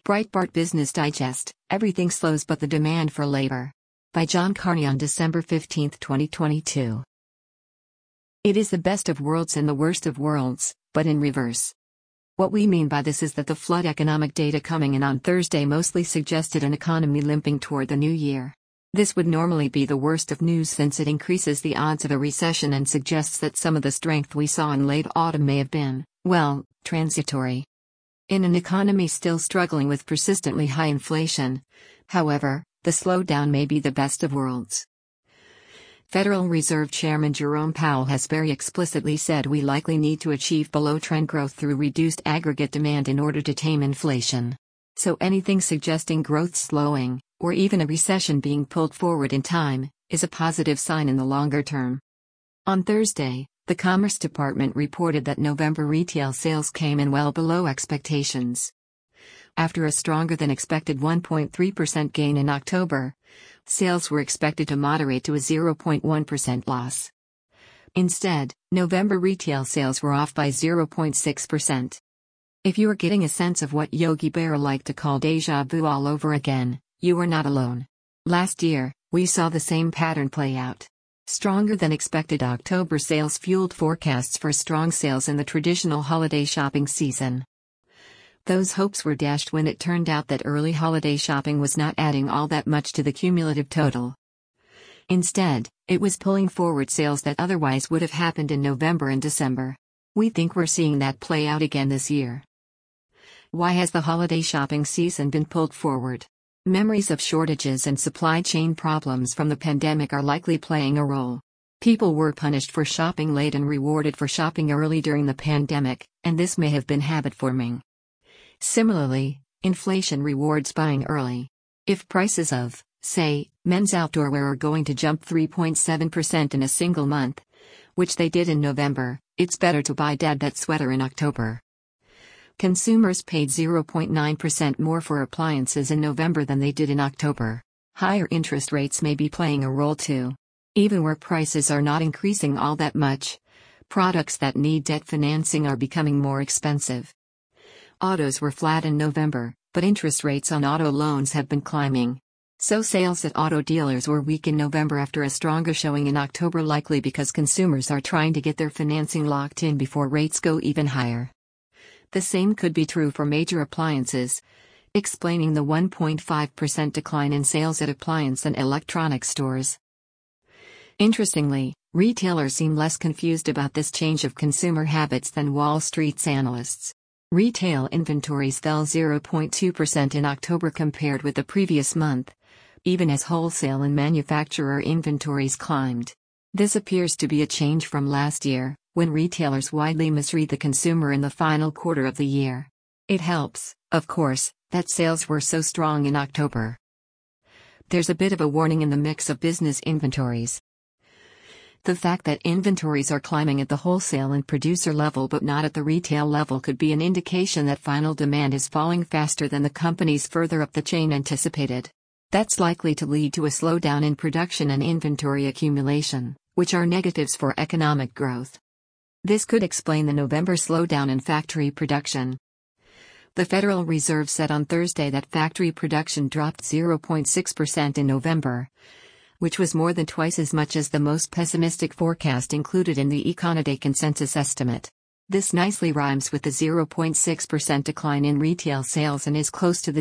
Breitbart Business Digest, Everything Slows But the Demand for Labor. By John Carney on December 15, 2022. It is the best of worlds and the worst of worlds, but in reverse. What we mean by this is that the flood economic data coming in on Thursday mostly suggested an economy limping toward the new year. This would normally be the worst of news since it increases the odds of a recession and suggests that some of the strength we saw in late autumn may have been, well, transitory. In an economy still struggling with persistently high inflation, however, the slowdown may be the best of worlds. Federal Reserve Chairman Jerome Powell has very explicitly said we likely need to achieve below-trend growth through reduced aggregate demand in order to tame inflation. So anything suggesting growth slowing, or even a recession being pulled forward in time, is a positive sign in the longer term. On Thursday, the Commerce Department reported that November retail sales came in well below expectations. After a stronger-than-expected 1.3% gain in October, sales were expected to moderate to a 0.1% loss. Instead, November retail sales were off by 0.6%. If you are getting a sense of what Yogi Berra liked to call déjà vu all over again, you are not alone. Last year, we saw the same pattern play out. Stronger than expected October sales fueled forecasts for strong sales in the traditional holiday shopping season. Those hopes were dashed when it turned out that early holiday shopping was not adding all that much to the cumulative total. Instead, it was pulling forward sales that otherwise would have happened in November and December. We think we're seeing that play out again this year. Why has the holiday shopping season been pulled forward? Memories of shortages and supply chain problems from the pandemic are likely playing a role. People were punished for shopping late and rewarded for shopping early during the pandemic, and this may have been habit-forming. Similarly, inflation rewards buying early. If prices of, say, men's outdoorwear are going to jump 3.7% in a single month, which they did in November, it's better to buy that sweater in October. Consumers paid 0.9% more for appliances in November than they did in October. Higher interest rates may be playing a role too. Even where prices are not increasing all that much, products that need debt financing are becoming more expensive. Autos were flat in November, but interest rates on auto loans have been climbing. So sales at auto dealers were weak in November after a stronger showing in October, likely because consumers are trying to get their financing locked in before rates go even higher. The same could be true for major appliances, explaining the 1.5% decline in sales at appliance and electronics stores. Interestingly, retailers seem less confused about this change of consumer habits than Wall Street's analysts. Retail inventories fell 0.2% in October compared with the previous month, even as wholesale and manufacturer inventories climbed. This appears to be a change from last year, when retailers widely misread the consumer in the final quarter of the year. It helps, of course, that sales were so strong in October. There's a bit of a warning in the mix of business inventories. The fact that inventories are climbing at the wholesale and producer level but not at the retail level could be an indication that final demand is falling faster than the companies further up the chain anticipated. That's likely to lead to a slowdown in production and inventory accumulation, which are negatives for economic growth. This could explain the November slowdown in factory production. The Federal Reserve said on Thursday that factory production dropped 0.6% in November, which was more than twice as much as the most pessimistic forecast included in the Econoday consensus estimate. This nicely rhymes with the 0.6% decline in retail sales and is close to the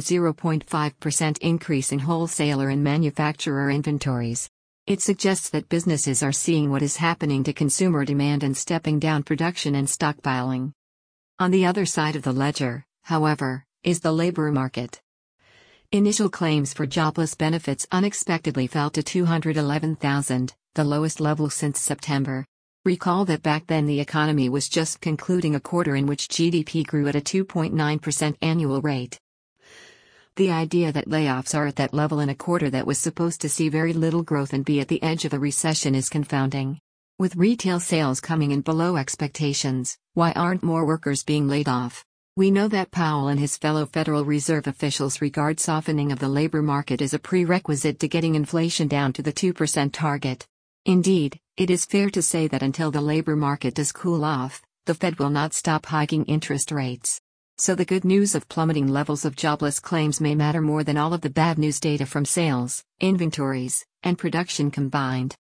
0.5% increase in wholesaler and manufacturer inventories. It suggests that businesses are seeing what is happening to consumer demand and stepping down production and stockpiling. On the other side of the ledger, however, is the labor market. Initial claims for jobless benefits unexpectedly fell to 211,000, the lowest level since September. Recall that back then the economy was just concluding a quarter in which GDP grew at a 2.9% annual rate. The idea that layoffs are at that level in a quarter that was supposed to see very little growth and be at the edge of a recession is confounding. With retail sales coming in below expectations, why aren't more workers being laid off? We know that Powell and his fellow Federal Reserve officials regard softening of the labor market as a prerequisite to getting inflation down to the 2% target. Indeed, it is fair to say that until the labor market does cool off, the Fed will not stop hiking interest rates. So the good news of plummeting levels of jobless claims may matter more than all of the bad news data from sales, inventories, and production combined.